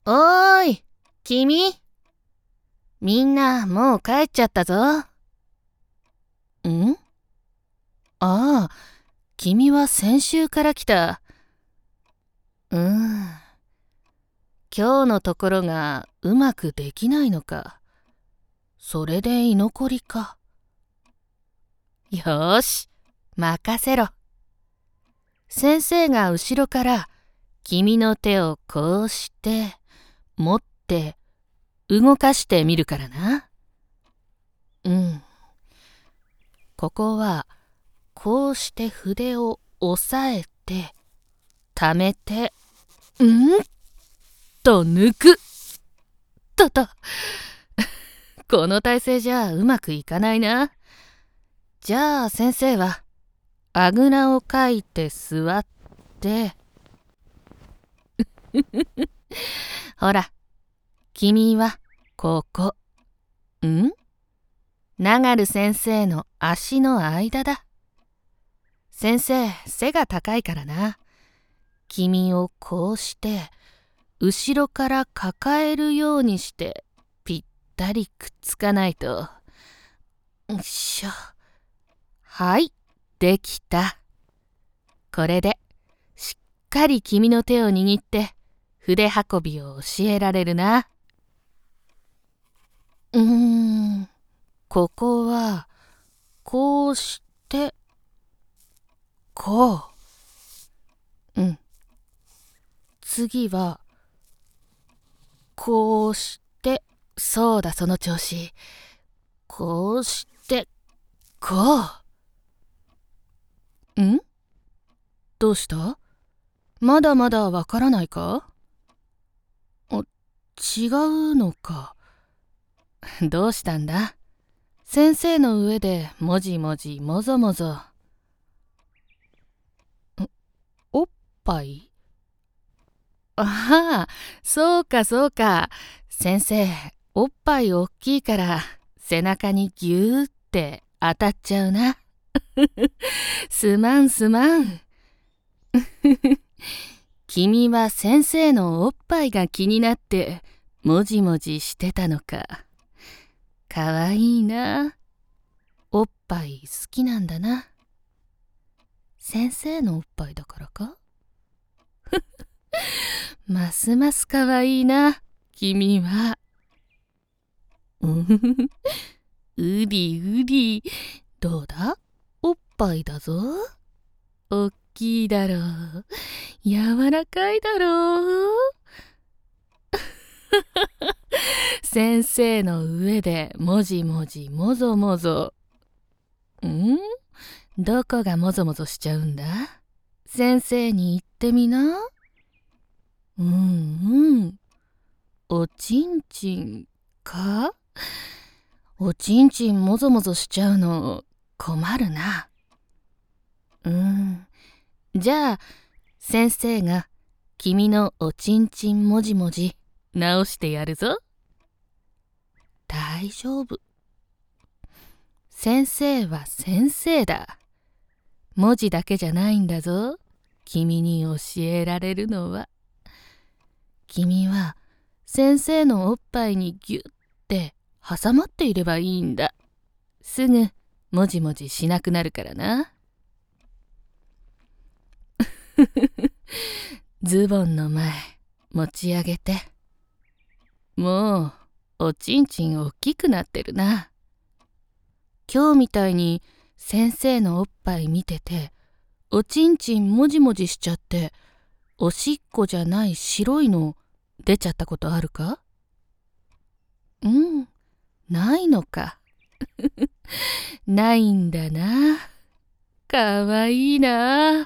おーい、君。みんなもう帰っちゃったぞ。ん？ああ、君は先週から来た。今日のところがうまくできないのか。それで居残りか。よーし、任せろ。先生が後ろから君の手をこうして持って動かしてみるからな。ここはこうして筆を押さえて溜めてと抜くとこの体勢じゃうまくいかないな。じゃあ先生はあぐらをかいて座ってほら、君はここ。ナル先生の足の間だ。先生、背が高いからな。君をこうして後ろから抱えるようにしてぴったりくっつかないと。よいしょ。はい、できた。これでしっかり君の手を握って筆運びを教えられるな。ここはこうしてこう。次はこうしてそうだ、その調子。こうしてこう。どうした？まだまだわからないか？違うのか。どうしたんだ？先生の上でもじもじもぞもぞ。おっぱい？ああ、そうかそうか。先生、おっぱいおっきいから背中にぎゅーって当たっちゃうな。すまんすまん。君は先生のおっぱいが気になってもじもじしてたのか。かわいいな。おっぱい好きなんだな。先生のおっぱいだからか？ますますかわいいな、君は。うりうり。どうだ？おっぱいだぞ。おっきいだろう。柔らかいだろう。先生の上でもじもじもぞもぞ。どこがもぞもぞしちゃうんだ？先生に言ってみな。おちんちんか？おちんちんもぞもぞしちゃうの困るな。じゃあ先生が君のおちんちんもじもじ直してやるぞ。大丈夫。先生は先生だ。文字だけじゃないんだぞ。君に教えられるのは。君は先生のおっぱいにぎゅって挟まっていればいいんだ。すぐもじもじしなくなるからな。ズボンの前持ち上げて。もうおちんちんおっきくなってるな。今日みたいに先生のおっぱい見てておちんちんもじもじしちゃっておしっこじゃない白いの出ちゃったことあるか？ないのか。ないんだな。かわいいな。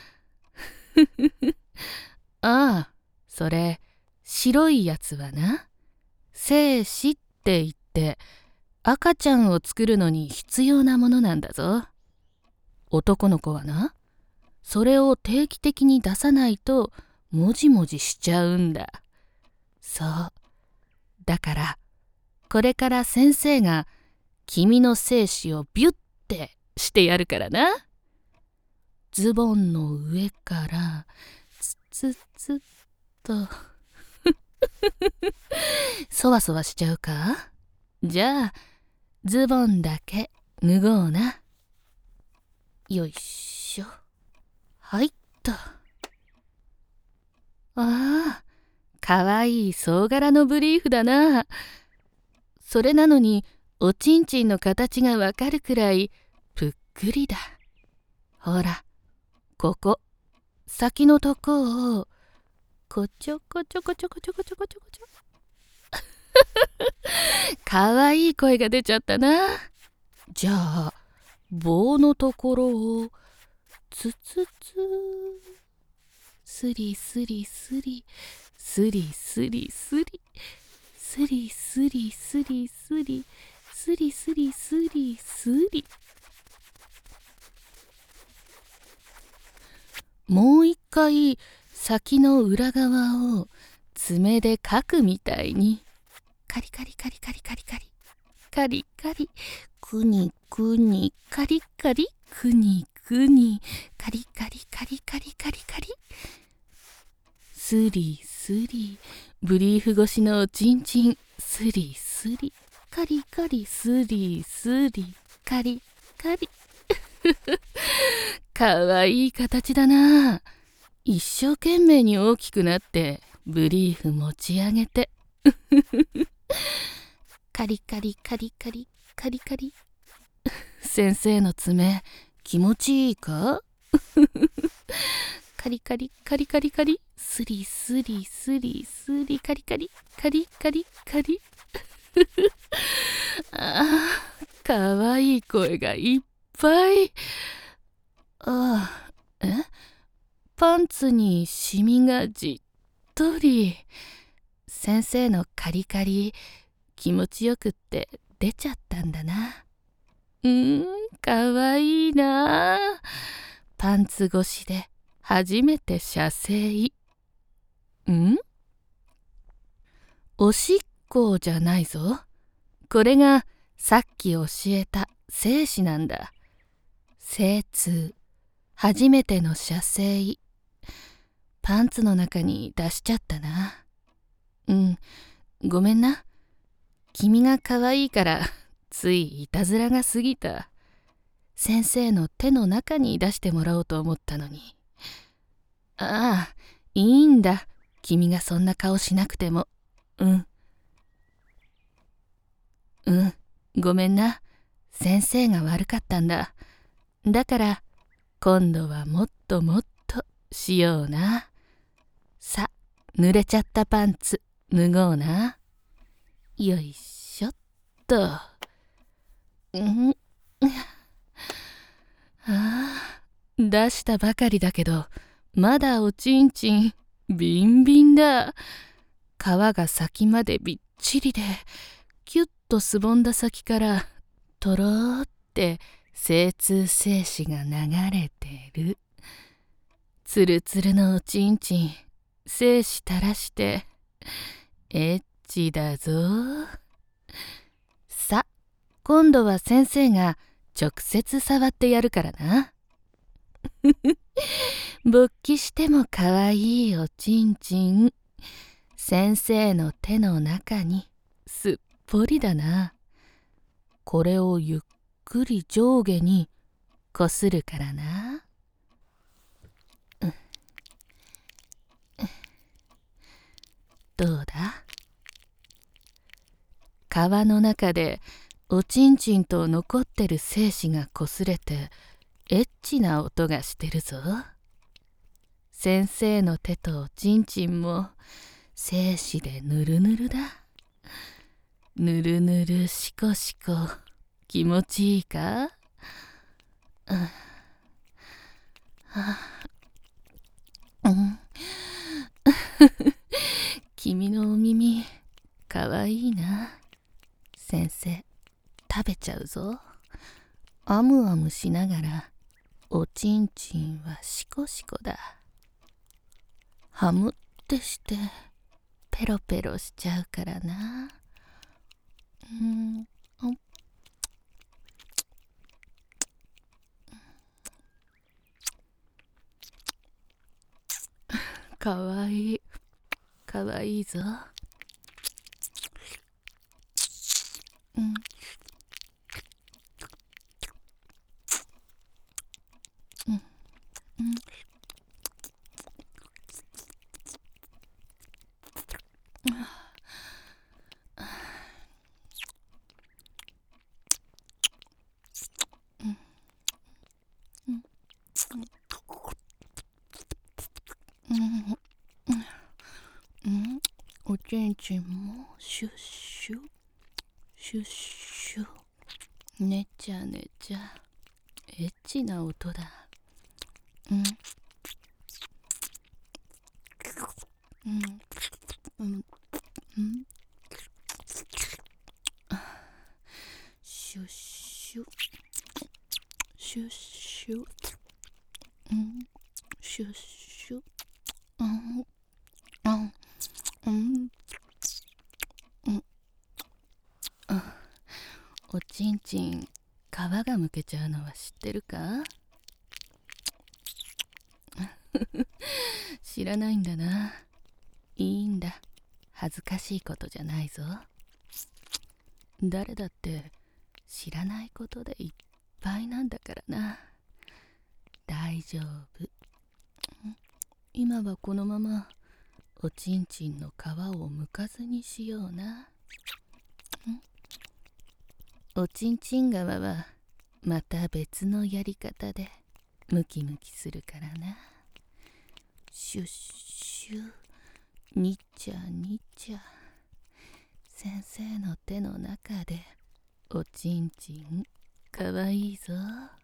ああ、それ白いやつはな、精子って言って赤ちゃんを作るのに必要なものなんだぞ。男の子はな、それを定期的に出さないともじもじしちゃうんだ。そう。だからこれから先生が君の精子をビュッてしてやるからな。ズボンの上からツツツッとそわそわしちゃうか？じゃあズボンだけ脱ごうな。よいしょ。はいっと。ああ、かわいい総柄のブリーフだな。それなのにおちんちんの形がわかるくらいぷっくりだ。ほら、ここ先のとこをこちょこちょこちょこちょこちょこちょこちょ。かわいい声が出ちゃったな。じゃあ棒のところをつつつスリスリスリスリスリスリスリスリスリスリスリスリスリスリ。もう一回先の裏側を爪でかくみたいにカリカリカリカリカリカリカリカリクニクニカリカリクニクニカリカリカリカリカリカリスリスリブリーフ越しのおちんちんスリスリカリカリスリスリカリカリかわいい形だな。一生懸命に大きくなってブリーフ持ち上げてカリカリカリカリカリカリ。先生の爪気持ちいいか？カリカリカリカリカリスリスリスリスリカリカリカリカリカリ。ああ、かわいい声がいっぱい。ああ、パンツにシミがじっとり。先生のカリカリ気持ちよくって出ちゃったんだな。かわいいな。パンツ越しで初めて射精。おしっこじゃないぞ。これがさっき教えた精子なんだ。精通、初めての射精。パンツの中に出しちゃったな。ごめんな。君がかわいいからついいたずらが過ぎた。先生の手の中に出してもらおうと思ったのに。ああ、いいんだ。君がそんな顔しなくても。ごめんな。先生が悪かったんだ。だから今度はもっともっとしような。さ、濡れちゃったパンツ脱ごうな。よいしょっと。出したばかりだけどまだおちんちんビンビンだ。皮が先までびっちりでキュッとすぼんだ先からとろーって精通精子が流れてる。つるつるのおちんちん精子垂らしてエッチだぞ。さ、今度は先生が直接触ってやるからな。勃起してもかわいいおちんちん。先生の手の中にすっぽりだな。これをゆっくり上下にこするからな。どうだ？皮の中でおちんちんと残ってる精子がこすれてエッチな音がしてるぞ。先生の手とおちんちんも精子でぬるぬるだ。ぬるぬるしこしこ気持ちいいか？君のお耳かわいいな。先生食べちゃうぞ。あむあむしながらおちんちんはしこしこだ。ハムってしてペロペロしちゃうからな。かわいいかわいいぞ。 うんうんうんおちんちんもシュッシュシュッシュねちゃねちゃエッチな音だ。うんうんうんシュッシュシュッシュシュッシュおちんちん皮がむけちゃうのは知ってるか？知らないんだな。いいんだ、恥ずかしいことじゃないぞ。誰だって知らないことでいっぱいなんだからな。大丈夫。今はこのままおちんちんの皮をむかずにしような。おちんちん皮はまた別のやり方でムキムキするからな。シュッシュにちゃにちゃ先生の手の中でおちんちんかわいいぞ。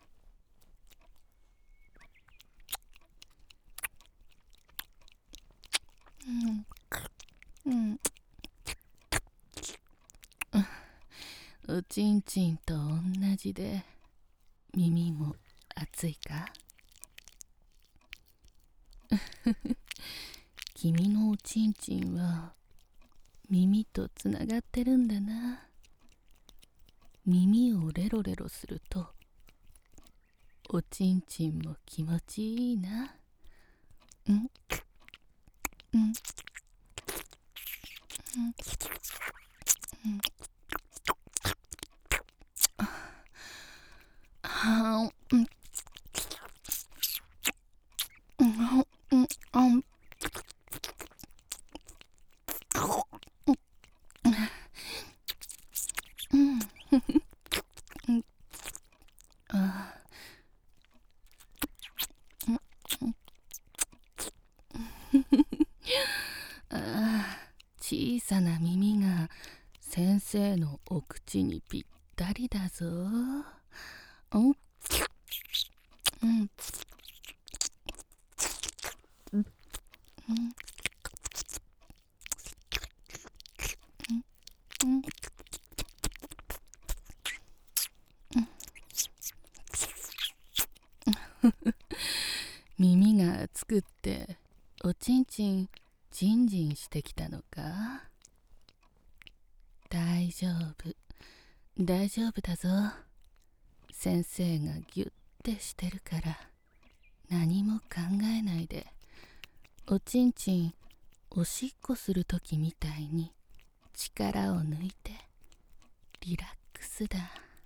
おちんちんと同じで耳も熱いか？君のおちんちんは耳とつながってるんだな。耳をレロレロするとおちんちんも気持ちいいな。小さな耳が先生のお口にぴったりだぞ。耳が熱くっておちんちんジンジンしてきたのか？大丈夫大丈夫だぞ。先生がギュッてしてるから何も考えないでおちんちんおしっこするときみたいに力を抜いてリラックスだ。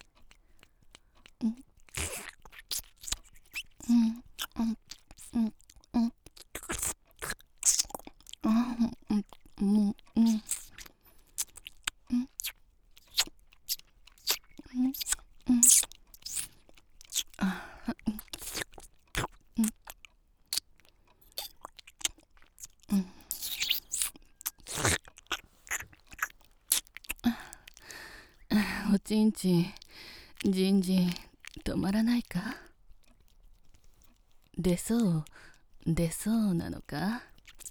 おちんちんじんじん止まらないか？出そう出そうなのか？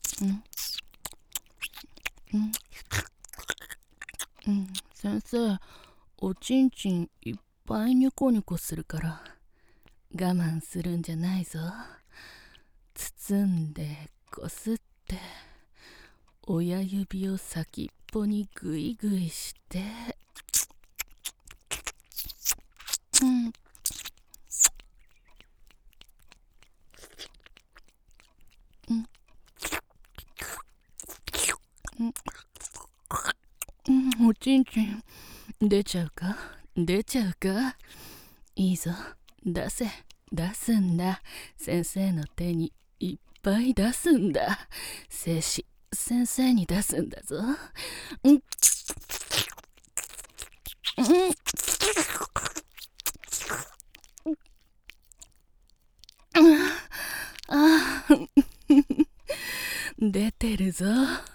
先生おちんちんいっぱいニョコニョコするから我慢するんじゃないぞ。包んでこすって親指を先っぽにグイグイしておちんちん出ちゃうか出ちゃうか。いいぞ、出せ、出すんだ。先生の手にいっぱい出すんだ。精子、先生に出すんだぞ。うん、ああ、出てるぞ。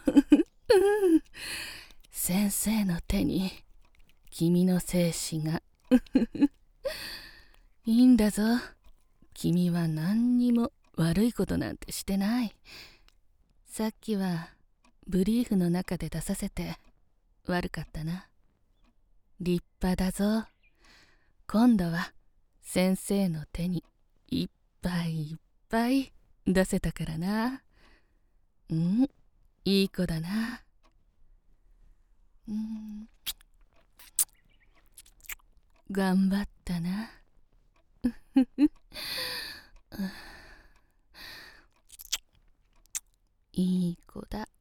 先生の手に君の精子が。いいんだぞ。君は何にも悪いことなんてしてない。さっきはブリーフの中で出させて悪かったな。立派だぞ。今度は先生の手にいっぱいいっぱい出せたからな。うん、いい子だな。頑張ったな。いい子だ。